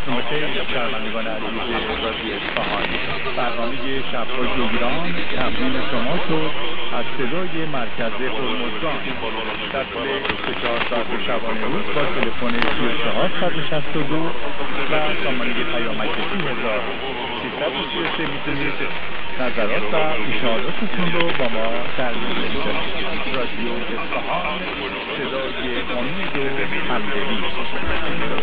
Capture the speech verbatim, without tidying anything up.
وقتتون بخیر شنوندگان عزیز رادیو اصفهان. برنامه شب‌های ایران تقدیم شما شد از صدای مرکز هرمزگان. در طول بیست و چهار ساعت شبانه روز با تلفن سی و چهار صد و شصت و دو و سامانه پیامک سی هزار سیصد و سی و سه میتونید نظرات و پیشنهاداتتون رو با ما در میون بگذارید. رادیو اصفهان، صدای امید و همدلی.